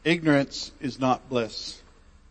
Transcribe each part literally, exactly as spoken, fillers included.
Ignorance is not bliss.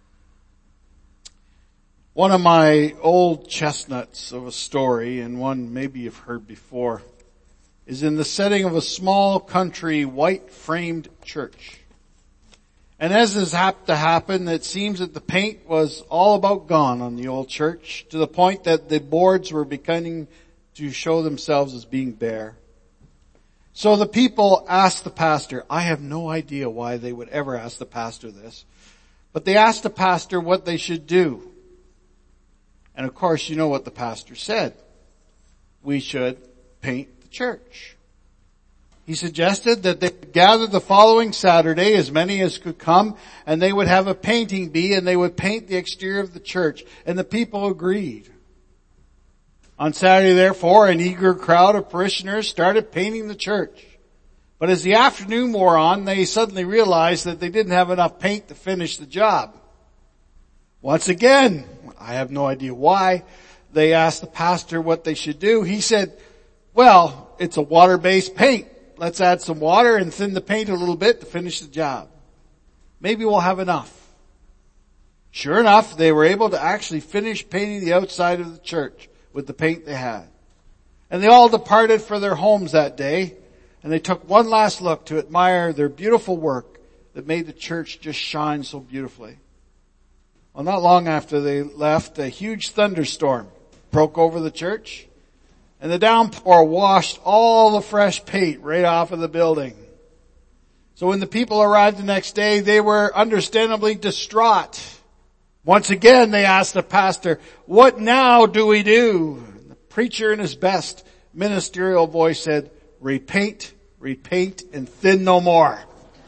One of my old chestnuts of a story, and one maybe you've heard before, is in the setting of a small country white framed church. And as has happened to happen, it seems that the paint was all about gone on the old church, to the point that the boards were beginning to show themselves as being bare. So the people asked the pastor, I have no idea why they would ever ask the pastor this, but they asked the pastor what they should do. And of course, you know what the pastor said. We should paint the church. He suggested that they gather the following Saturday, as many as could come, and they would have a painting bee and they would paint the exterior of the church. And the people agreed. On Saturday, therefore, an eager crowd of parishioners started painting the church. But as the afternoon wore on, they suddenly realized that they didn't have enough paint to finish the job. Once again, I have no idea why, they asked the pastor what they should do. He said, well, it's a water-based paint. Let's add some water and thin the paint a little bit to finish the job. Maybe we'll have enough. Sure enough, they were able to actually finish painting the outside of the church with the paint they had. And they all departed for their homes that day, and they took one last look to admire their beautiful work that made the church just shine so beautifully. Well, not long after they left, a huge thunderstorm broke over the church, and the downpour washed all the fresh paint right off of the building. So when the people arrived the next day, they were understandably distraught. Once again, they asked the pastor, what now do we do? And the preacher in his best ministerial voice said, repaint, repaint, and thin no more.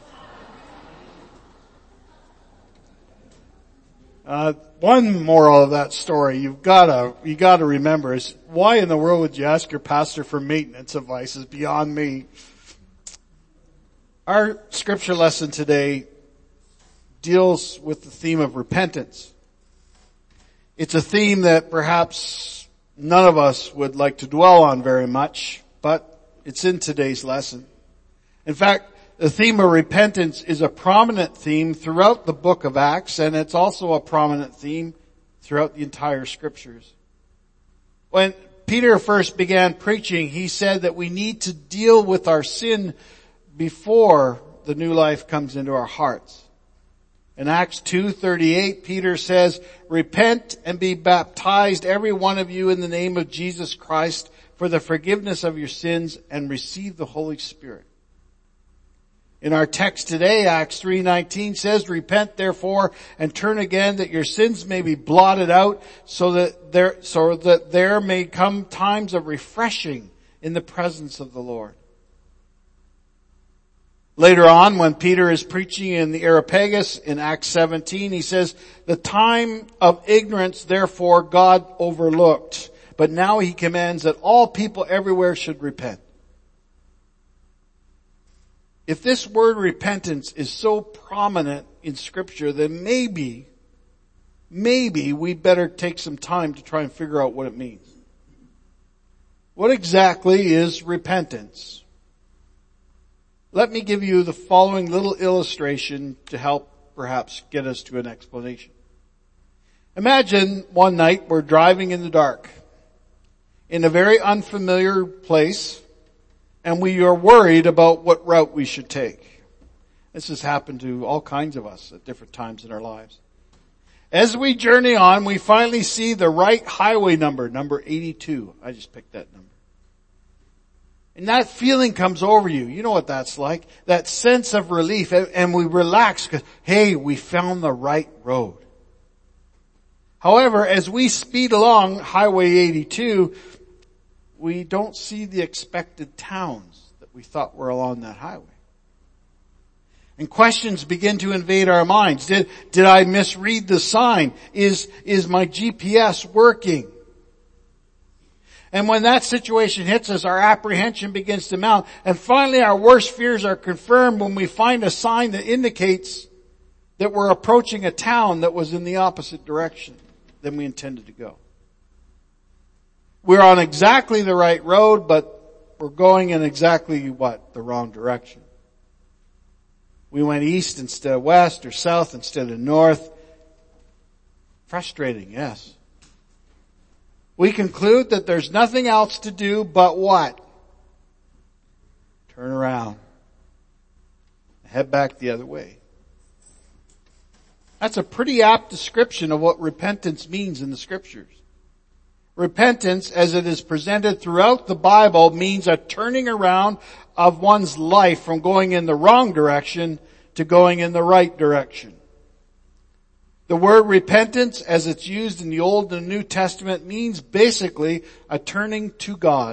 Uh, one moral of that story you've gotta, you gotta remember is, why in the world would you ask your pastor for maintenance advice is beyond me. Our scripture lesson today deals with the theme of repentance. It's a theme that perhaps none of us would like to dwell on very much, but it's in today's lesson. In fact, the theme of repentance is a prominent theme throughout the book of Acts, and it's also a prominent theme throughout the entire scriptures. When Peter first began preaching, he said that we need to deal with our sin before the new life comes into our hearts. In Acts two thirty-eight, Peter says, repent and be baptized, every one of you, in the name of Jesus Christ for the forgiveness of your sins, and receive the Holy Spirit. In our text today, Acts three nineteen says, repent therefore and turn again that your sins may be blotted out, so that there, so that there may come times of refreshing in the presence of the Lord. Later on, when Peter is preaching in the Areopagus in Acts seventeen, he says, the time of ignorance therefore God overlooked, but now he commands that all people everywhere should repent. If this word repentance is so prominent in scripture, then maybe, maybe we better take some time to try and figure out what it means. What exactly is repentance? Let me give you the following little illustration to help perhaps get us to an explanation. Imagine one night we're driving in the dark in a very unfamiliar place, and we are worried about what route we should take. This has happened to all kinds of us at different times in our lives. As we journey on, we finally see the right highway number, number eighty-two. I just picked that number. And that feeling comes over you. You know what that's like. That sense of relief. And we relax because, hey, we found the right road. However, as we speed along Highway eighty-two, we don't see the expected towns that we thought were along that highway. And questions begin to invade our minds. Did, did I misread the sign? Is, is my G P S working? And when that situation hits us, our apprehension begins to mount. And finally, our worst fears are confirmed when we find a sign that indicates that we're approaching a town that was in the opposite direction than we intended to go. We're on exactly the right road, but we're going in exactly what? The wrong direction. We went east instead of west, or south instead of north. Frustrating, yes. We conclude that there's nothing else to do but what? Turn around. Head back the other way. That's a pretty apt description of what repentance means in the scriptures. Repentance, as it is presented throughout the Bible, means a turning around of one's life from going in the wrong direction to going in the right direction. The word repentance, as it's used in the Old and New Testament, means basically a turning to God.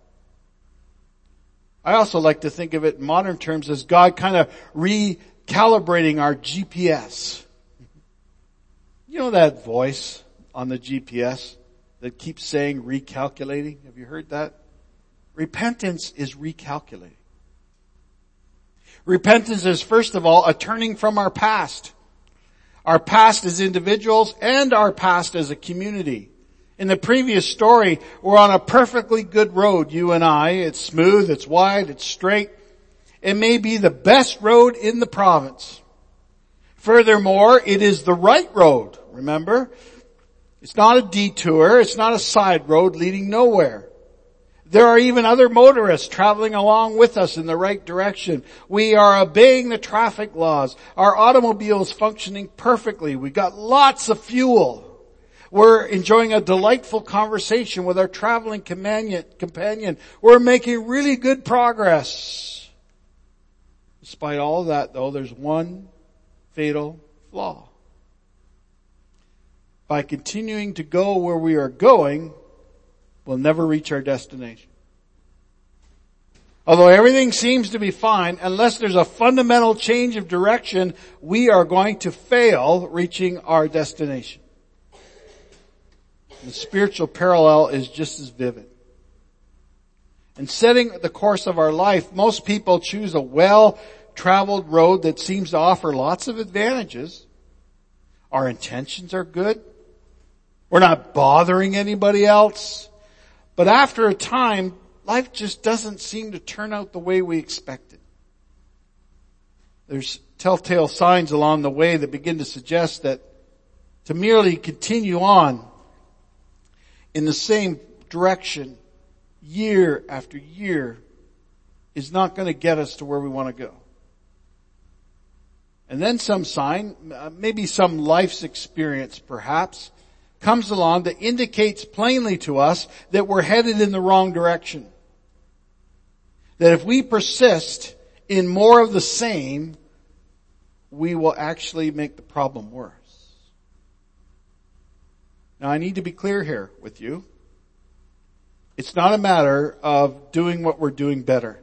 I also like to think of it in modern terms as God kind of recalibrating our G P S. You know that voice on the G P S that keeps saying recalculating? Have you heard that? Repentance is recalculating. Repentance is, first of all, a turning from our past. Our past as individuals and our past as a community. In the previous story, we're on a perfectly good road, you and I. It's smooth, it's wide, it's straight. It may be the best road in the province. Furthermore, it is the right road, remember? It's not a detour, it's not a side road leading nowhere. There are even other motorists traveling along with us in the right direction. We are obeying the traffic laws. Our automobile is functioning perfectly. We got lots of fuel. We're enjoying a delightful conversation with our traveling companion. We're making really good progress. Despite all of that, though, there's one fatal flaw. By continuing to go where we are going, we'll never reach our destination. Although everything seems to be fine, unless there's a fundamental change of direction, we are going to fail reaching our destination. The spiritual parallel is just as vivid. In setting the course of our life, most people choose a well-traveled road that seems to offer lots of advantages. Our intentions are good. We're not bothering anybody else. But after a time, life just doesn't seem to turn out the way we expected. There's telltale signs along the way that begin to suggest that to merely continue on in the same direction year after year is not going to get us to where we want to go. And then some sign, maybe some life's experience perhaps, comes along that indicates plainly to us that we're headed in the wrong direction. That if we persist in more of the same, we will actually make the problem worse. Now I need to be clear here with you. It's not a matter of doing what we're doing better.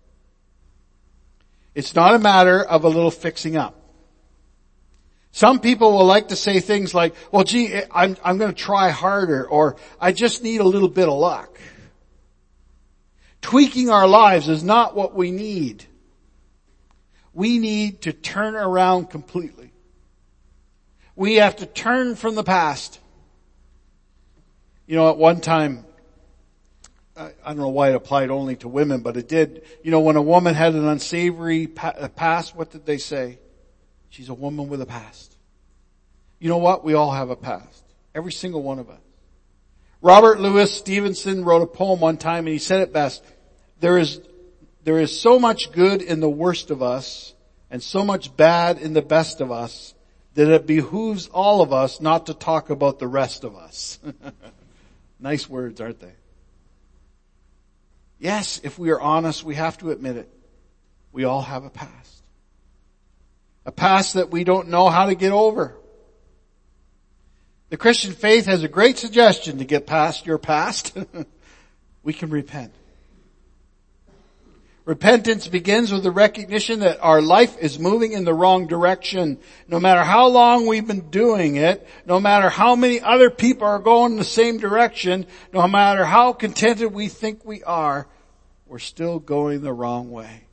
It's not a matter of a little fixing up. Some people will like to say things like, well gee, I'm, I'm going to try harder, or I just need a little bit of luck. Tweaking our lives is not what we need. We need to turn around completely. We have to turn from the past. You know, at one time, I don't know why it applied only to women, but it did. You know, when a woman had an unsavory past, what did they say? She's a woman with a past. You know what? We all have a past. Every single one of us. Robert Louis Stevenson wrote a poem one time and he said it best. There is, there is so much good in the worst of us and so much bad in the best of us that it behooves all of us not to talk about the rest of us. Nice words, aren't they? Yes, if we are honest, we have to admit it. We all have a past. A past that we don't know how to get over. The Christian faith has a great suggestion to get past your past. We can repent. Repentance begins with the recognition that our life is moving in the wrong direction. No matter how long we've been doing it, no matter how many other people are going in the same direction, no matter how contented we think we are, we're still going the wrong way.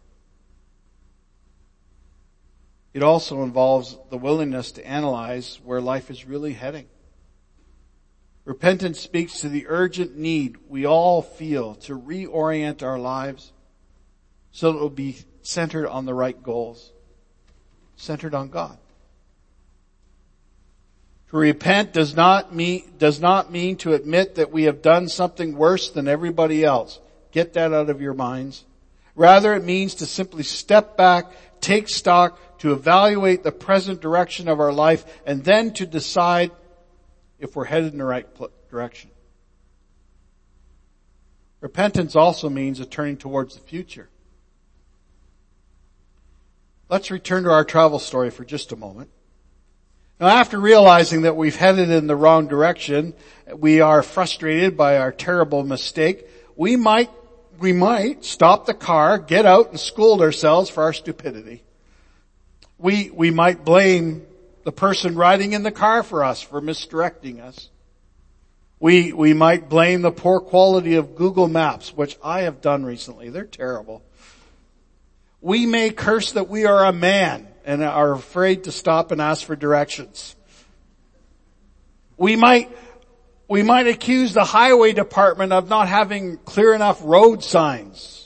It also involves the willingness to analyze where life is really heading. Repentance speaks to the urgent need we all feel to reorient our lives so that it will be centered on the right goals. centered on God. To repent does not mean, does not mean to admit that we have done something worse than everybody else. Get that out of your minds. Rather, it means to simply step back, take stock, to evaluate the present direction of our life, and then to decide if we're headed in the right direction. Repentance also means a turning towards the future. Let's return to our travel story for just a moment. Now, after realizing that we've headed in the wrong direction, we are frustrated by our terrible mistake, we might, we might stop the car, get out and scold ourselves for our stupidity. We, we might blame the person riding in the car for us, for misdirecting us. We, we might blame the poor quality of Google Maps, which I have done recently. They're terrible. We may curse that we are a man and are afraid to stop and ask for directions. We might, we might accuse the highway department of not having clear enough road signs.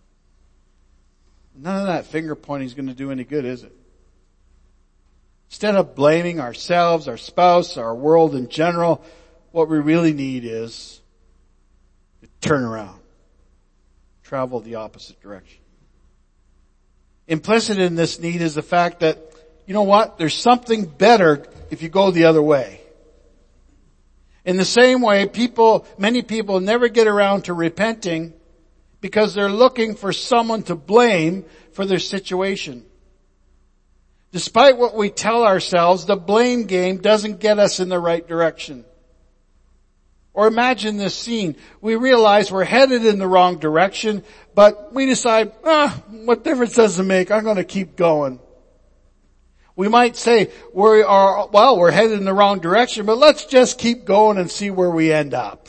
None of that finger pointing is going to do any good, is it? Instead of blaming ourselves, our spouse, our world in general, what we really need is to turn around, travel the opposite direction. Implicit in this need is the fact that, you know what, there's something better if you go the other way. In the same way, people, many people never get around to repenting because they're looking for someone to blame for their situation. Despite what we tell ourselves, the blame game doesn't get us in the right direction. Or imagine this scene. We realize we're headed in the wrong direction, but we decide, ah, what difference does it make? I'm going to keep going. We might say, we are, well, we're headed in the wrong direction, but let's just keep going and see where we end up.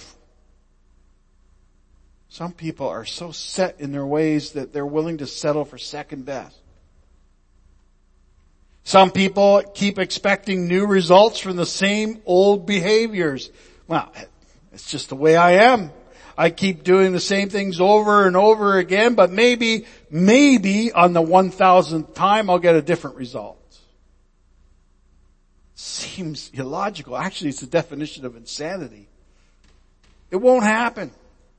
Some people are so set in their ways that they're willing to settle for second best. Some people keep expecting new results from the same old behaviors. Well, it's just the way I am. I keep doing the same things over and over again, but maybe, maybe on the one thousandth time I'll get a different result. Seems illogical. Actually, it's the definition of insanity. It won't happen.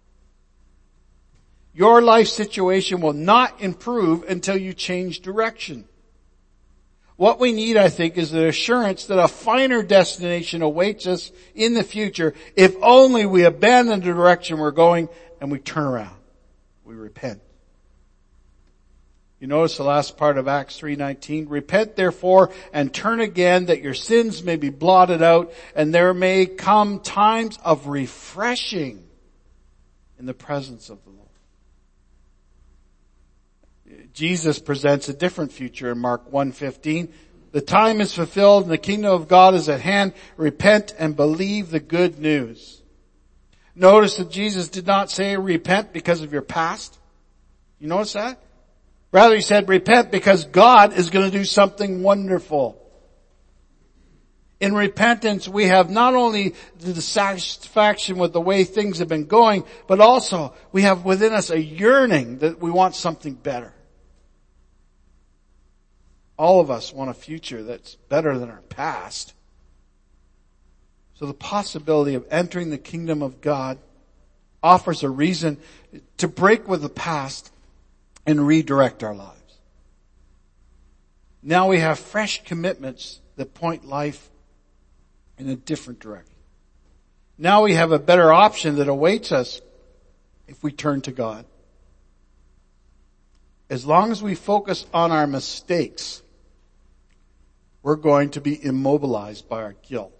Your life situation will not improve until you change direction. What we need, I think, is the assurance that a finer destination awaits us in the future if only we abandon the direction we're going and we turn around. We repent. You notice the last part of Acts three nineteen. Repent therefore and turn again that your sins may be blotted out and there may come times of refreshing in the presence of the Lord. Jesus presents a different future in Mark one fifteen. The time is fulfilled and the kingdom of God is at hand. Repent and believe the good news. Notice that Jesus did not say repent because of your past. You notice that? Rather, he said repent because God is going to do something wonderful. In repentance, we have not only the satisfaction with the way things have been going, but also we have within us a yearning that we want something better. All of us want a future that's better than our past. So the possibility of entering the kingdom of God offers a reason to break with the past and redirect our lives. Now we have fresh commitments that point life in a different direction. Now we have a better option that awaits us if we turn to God. As long as we focus on our mistakes, we're going to be immobilized by our guilt.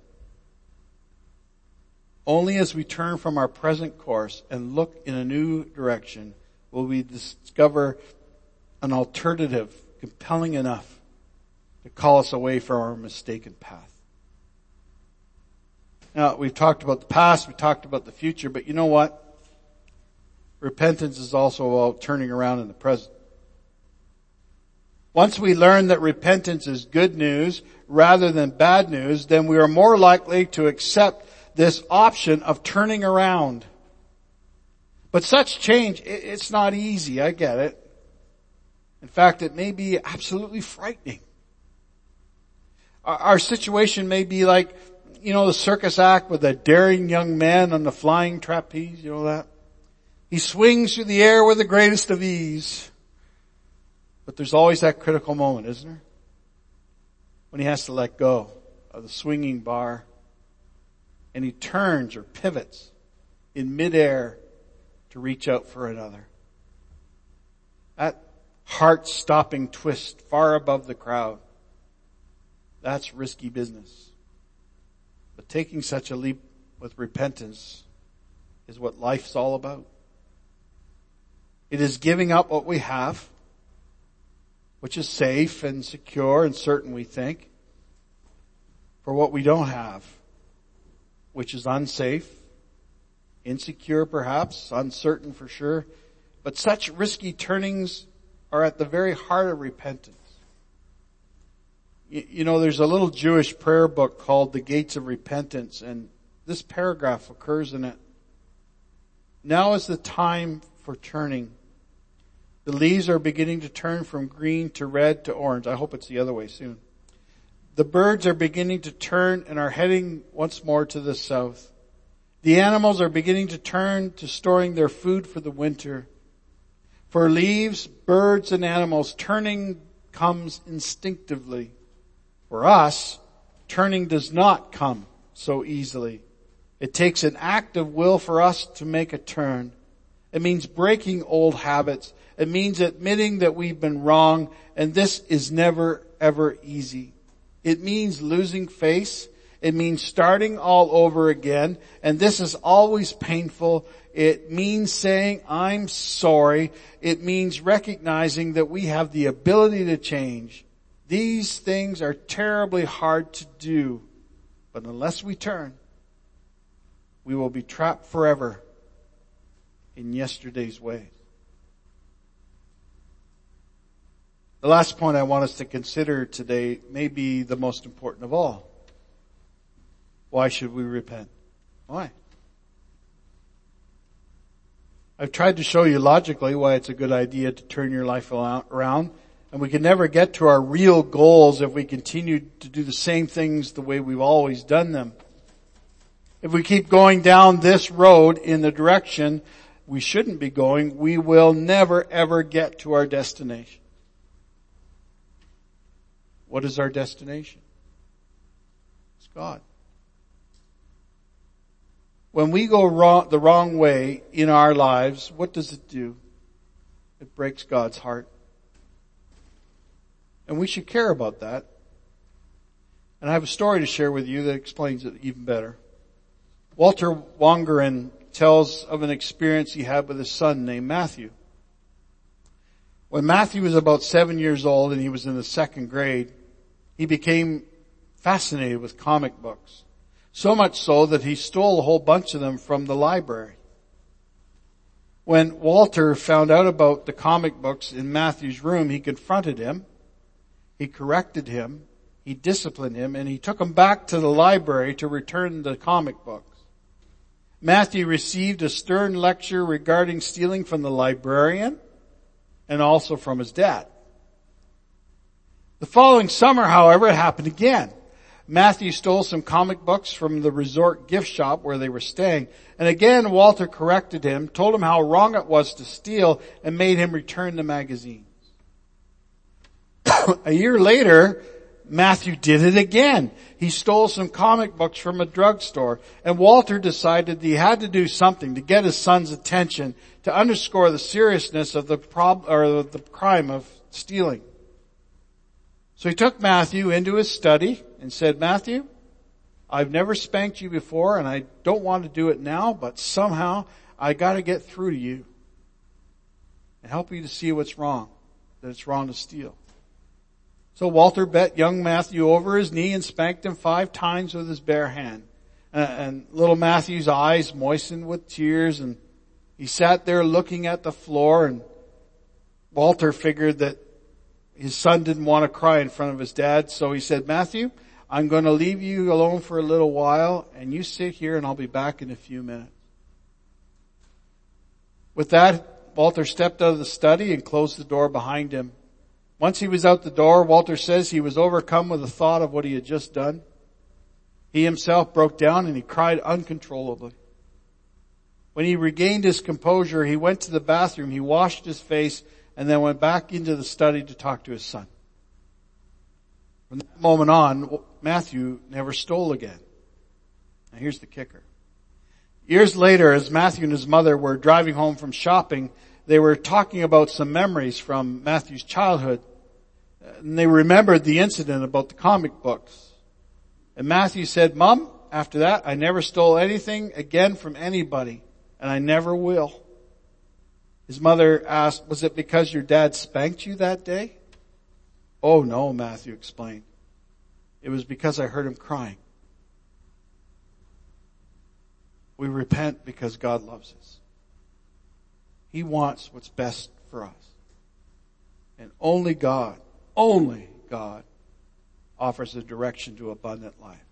Only as we turn from our present course and look in a new direction will we discover an alternative compelling enough to call us away from our mistaken path. Now, we've talked about the past, we've talked about the future, but you know what? Repentance is also about turning around in the present. Once we learn that repentance is good news rather than bad news, then we are more likely to accept this option of turning around. But such change, it's not easy, I get it. In fact, it may be absolutely frightening. Our, our situation may be like, you know, the circus act with a daring young man on the flying trapeze, you know that? He swings through the air with the greatest of ease. But there's always that critical moment, isn't there? When he has to let go of the swinging bar and he turns or pivots in midair to reach out for another. That heart-stopping twist far above the crowd. That's risky business. But taking such a leap with repentance is what life's all about. It is giving up what we have, which is safe and secure and certain, we think, for what we don't have, which is unsafe, insecure perhaps, uncertain for sure. But such risky turnings are at the very heart of repentance. You, you know, there's a little Jewish prayer book called The Gates of Repentance, and this paragraph occurs in it. Now is the time for turning. The leaves are beginning to turn from green to red to orange. I hope it's the other way soon. The birds are beginning to turn and are heading once more to the south. The animals are beginning to turn to storing their food for the winter. For leaves, birds, and animals, turning comes instinctively. For us, turning does not come so easily. It takes an act of will for us to make a turn. It means breaking old habits. It means admitting that we've been wrong, and this is never, ever easy. It means losing face. It means starting all over again, and this is always painful. It means saying, I'm sorry. It means recognizing that we have the ability to change. These things are terribly hard to do, but unless we turn, we will be trapped forever in yesterday's ways. The last point I want us to consider today may be the most important of all. Why should we repent? Why? I've tried to show you logically why it's a good idea to turn your life around, and we can never get to our real goals if we continue to do the same things the way we've always done them. If we keep going down this road in the direction we shouldn't be going, we will never ever get to our destination. What is our destination? It's God. When we go wrong, the wrong way in our lives, what does it do? It breaks God's heart. And we should care about that. And I have a story to share with you that explains it even better. Walter Wangerin tells of an experience he had with his son named Matthew. When Matthew was about seven years old and he was in the second grade, he became fascinated with comic books. So much so that he stole a whole bunch of them from the library. When Walter found out about the comic books in Matthew's room, he confronted him, he corrected him, he disciplined him, and he took him back to the library to return the comic books. Matthew received a stern lecture regarding stealing from the librarian and also from his dad. The following summer, however, it happened again. Matthew stole some comic books from the resort gift shop where they were staying. And again, Walter corrected him, told him how wrong it was to steal, and made him return the magazines. A year later, Matthew did it again. He stole some comic books from a drugstore, and Walter decided that he had to do something to get his son's attention to underscore the seriousness of the prob- or the crime of stealing. So he took Matthew into his study and said, Matthew, I've never spanked you before and I don't want to do it now, but somehow I got to get through to you and help you to see what's wrong, that it's wrong to steal. So Walter bent young Matthew over his knee and spanked him five times with his bare hand. And, and little Matthew's eyes moistened with tears, and he sat there looking at the floor, and Walter figured that his son didn't want to cry in front of his dad, so he said, Matthew, I'm going to leave you alone for a little while, and you sit here and I'll be back in a few minutes. With that, Walter stepped out of the study and closed the door behind him. Once he was out the door, Walter says he was overcome with the thought of what he had just done. He himself broke down and he cried uncontrollably. When he regained his composure, he went to the bathroom, he washed his face, and then went back into the study to talk to his son. From that moment on, Matthew never stole again. Now here's the kicker. Years later, as Matthew and his mother were driving home from shopping, they were talking about some memories from Matthew's childhood. And they remembered the incident about the comic books. And Matthew said, "Mom, after that, I never stole anything again from anybody, and I never will." His mother asked, "Was it because your dad spanked you that day?" "Oh no," Matthew explained. "It was because I heard him crying." We repent because God loves us. He wants what's best for us. And only God, only God offers a direction to abundant life.